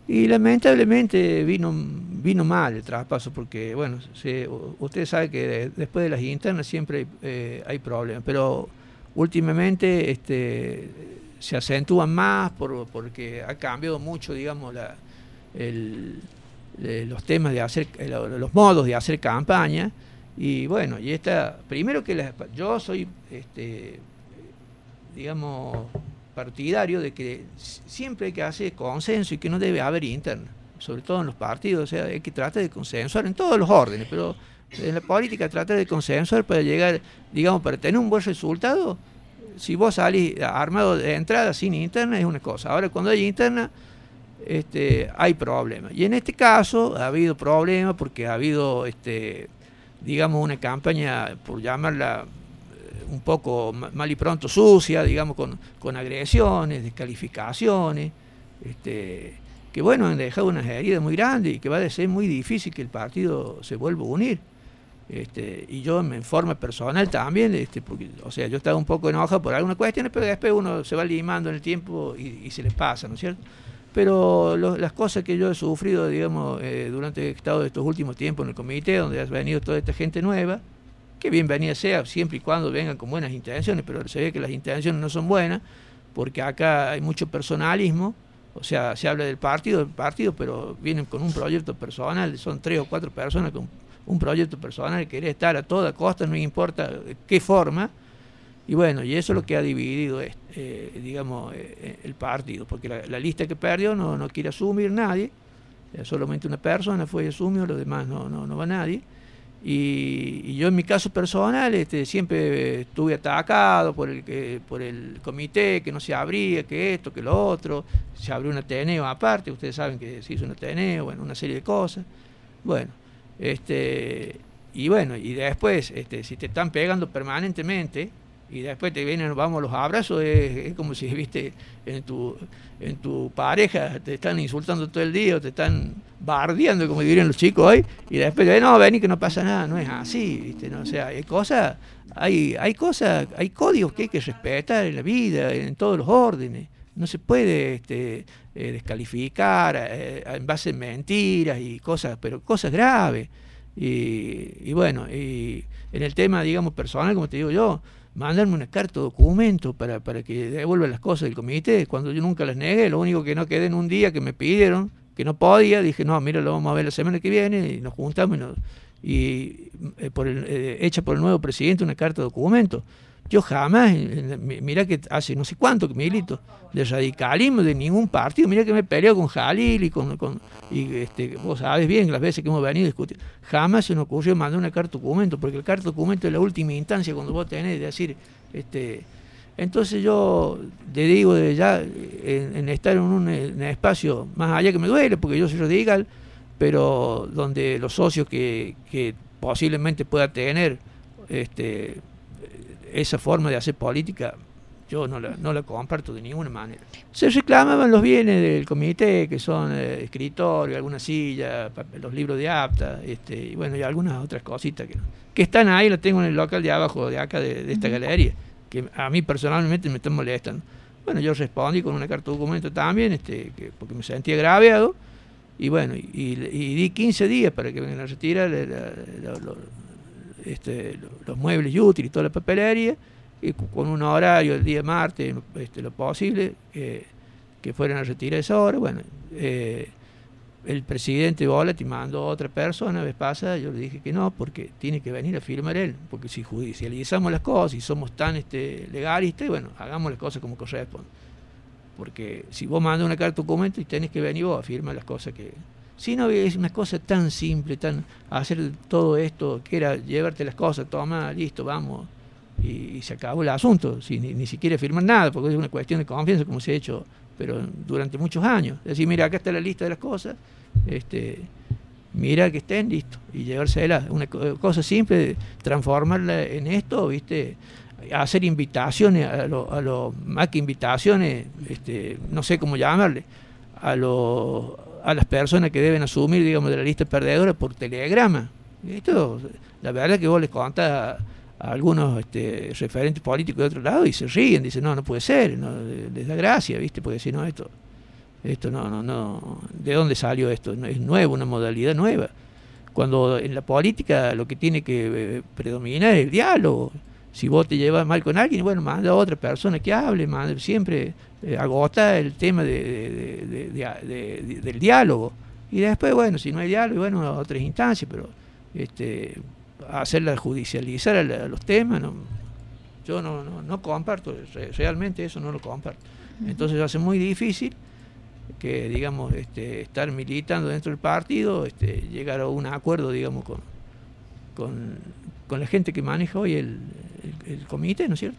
Y lamentablemente vino mal el traspaso porque, bueno, usted sabe que después de las internas siempre hay problemas, pero últimamente se acentúan más porque ha cambiado mucho, digamos, el, los temas de hacer, los modos de hacer campaña. Y bueno, primero que yo soy, digamos, partidario de que siempre hay que hacer consenso y que no debe haber interna, sobre todo en los partidos. O sea, hay que tratar de consensuar en todos los órdenes, pero en la política tratar de consensuar para llegar, digamos, para tener un buen resultado. Si vos salís armado de entrada sin interna es una cosa, ahora cuando hay interna hay problemas, y en este caso ha habido problemas porque ha habido digamos una campaña, por llamarla un poco mal y pronto sucia, digamos, con agresiones, descalificaciones, que bueno, han dejado unas heridas muy grandes y que va a ser muy difícil que el partido se vuelva a unir. Y yo en forma personal también, porque, o sea, yo estaba un poco enojado por algunas cuestiones, pero después uno se va limando en el tiempo y se le pasa, ¿no es cierto? Pero las cosas que yo he sufrido, digamos, durante el estado de estos últimos tiempos en el comité, donde ha venido toda esta gente nueva, que bienvenida sea, siempre y cuando vengan con buenas intenciones, pero se ve que las intenciones no son buenas, porque acá hay mucho personalismo, o sea, se habla del partido, pero vienen con un proyecto personal, son 3 o 4 personas con un proyecto personal, querer estar a toda costa, no importa qué forma, y bueno, y eso es lo que ha dividido digamos, el partido, porque la lista que perdió no quiere asumir nadie, solamente una persona fue y asumió, los demás no va nadie. Y yo en mi caso personal siempre estuve atacado por el comité, que no se abría, que esto, que lo otro, se abrió un Ateneo aparte, ustedes saben que se hizo un Ateneo, bueno, una serie de cosas, bueno, y bueno, y después si te están pegando permanentemente y después te vienen, vamos, los abrazos, es como si, viste, en tu pareja te están insultando todo el día o te están bardeando, como dirían los chicos hoy, y después te no, vení que no pasa nada. No es así, viste, no, o sea, hay cosas, hay códigos que hay que respetar en la vida, en todos los órdenes. No se puede descalificar en base a mentiras y cosas, pero cosas graves. Y bueno, y en el tema, digamos, personal, como te digo yo, mandarme una carta o documento para que devuelva las cosas del comité, cuando yo nunca las negué. Lo único que no quedé en un día que me pidieron, que no podía, dije, no, mira, lo vamos a ver la semana que viene, y nos juntamos hecha por el nuevo presidente una carta de documento. Yo jamás, mira que hace no sé cuánto que milito, de radicalismo, de ningún partido, mira que me peleo con Jalil y vos sabés bien las veces que hemos venido a discutir, jamás se nos ocurrió mandar una carta documento, porque la carta documento es la última instancia cuando vos tenés de decir, entonces yo te digo de ya, en estar en un espacio más allá que me duele, porque yo soy radical, pero donde los socios que posiblemente pueda tener, esa forma de hacer política, yo no la comparto de ninguna manera. Se reclamaban los bienes del comité, que son escritorio, alguna silla, los libros de apta, y bueno, y algunas otras cositas que están ahí, las tengo en el local de abajo, de acá, de esta galería, que a mí personalmente me están molestando. Bueno, yo respondí con una carta de documento también, porque me sentía agraviado, y bueno, y di 15 días para que vengan a retirar los muebles y útiles y toda la papelería, y con un horario el día martes, lo posible, que fueran a retirar esa hora. Bueno, el presidente Volati mandó a otra persona, vez pasada, yo le dije que no, porque tiene que venir a firmar él, porque si judicializamos las cosas y somos tan legalistas, bueno, hagamos las cosas como corresponde. Porque si vos mandas una carta documento y tenés que venir vos a firmar las cosas que... Si no, es una cosa tan simple, hacer todo esto, que era llevarte las cosas, toma, listo, vamos, y se acabó el asunto, ni siquiera firmar nada, porque es una cuestión de confianza, como se ha hecho, pero durante muchos años. Es decir, mira, acá está la lista de las cosas, mira que estén, listo, y llevársela. Una cosa simple, transformarla en esto, ¿viste? Hacer invitaciones, más que invitaciones, no sé cómo llamarle, a las personas que deben asumir, digamos, de la lista perdedora por telegrama. Esto, la verdad es que vos les contás a algunos referentes políticos de otro lado y se ríen, dicen, no puede ser, no, les da gracia, ¿viste? Porque si no, esto Esto no, ¿de dónde salió esto? No, es nuevo, una modalidad nueva. Cuando en la política lo que tiene que predominar es el diálogo. Si vos te llevas mal con alguien, bueno, manda a otra persona que hable, siempre agota el tema del diálogo. Y después, bueno, si no hay diálogo, bueno, a otras instancias, pero hacerla judicializar a los temas, yo no comparto, realmente eso no lo comparto. Entonces hace muy difícil que, digamos, estar militando dentro del partido, llegar a un acuerdo, digamos, con la gente que maneja hoy el comité, ¿no es cierto?